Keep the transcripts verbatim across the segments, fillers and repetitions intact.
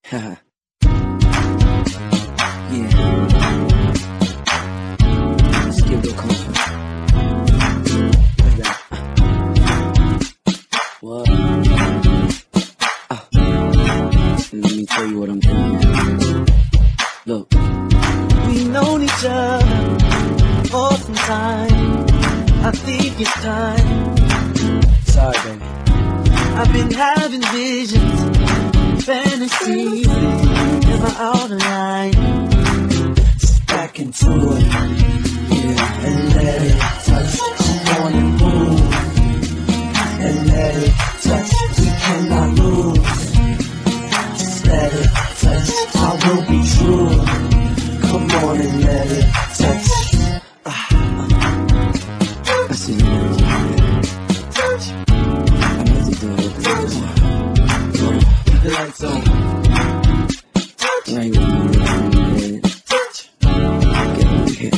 Yeah. Let's give it a comfort. Like that. What? Uh. Let me tell you what I'm thinking. Look. We've known each other for some time. I think it's time. Sorry, baby. I've been having visions, fantasies. Am I out of line? Just back into it, yeah, and let it touch. I wanna move, and let it touch. We cannot lose. Just let it touch. I will be true. Come on and let it touch. I see you. I meant to do it with the Keep the lights on. Right with me. Get over here.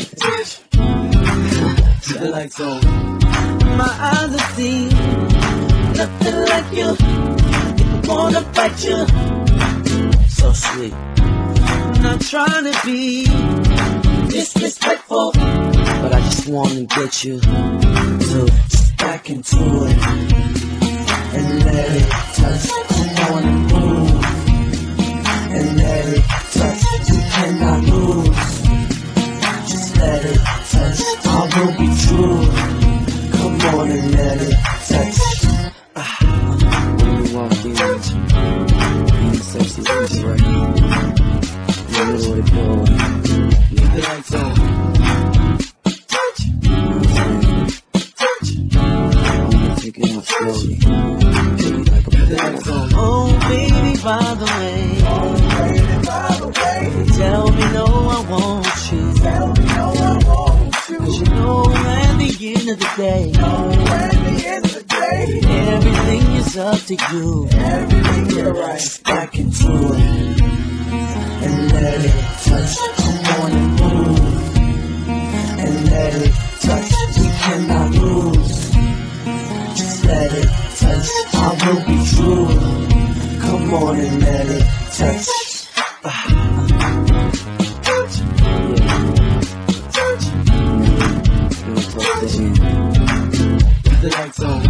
Keep the lights on. My eyes have seen nothing like you. I wanna bite you. So sweet. I'm not trying to be disrespectful, But I just wanna get you to back into it and let it touch. I wanna move and let it touch. We cannot lose. Just let it touch. I will be true. Come on and let it touch. when you walk in. And the sexy is right. In the middle of the door. Leave the lights on. Take it out slowly. Take it like a bad. Oh, baby, by the way. Oh, baby, by the way. Tell me no, I want you. Tell me no, I want you. Cause you know at the end of the day. Oh, at the end of the day. Everything is up to you. Everything you're right. Back into it. And let it touch. Come on and move. And let it touch. We cannot lose. Let it touch, I will be true. Come on and let it touch. Yeah. The lights on.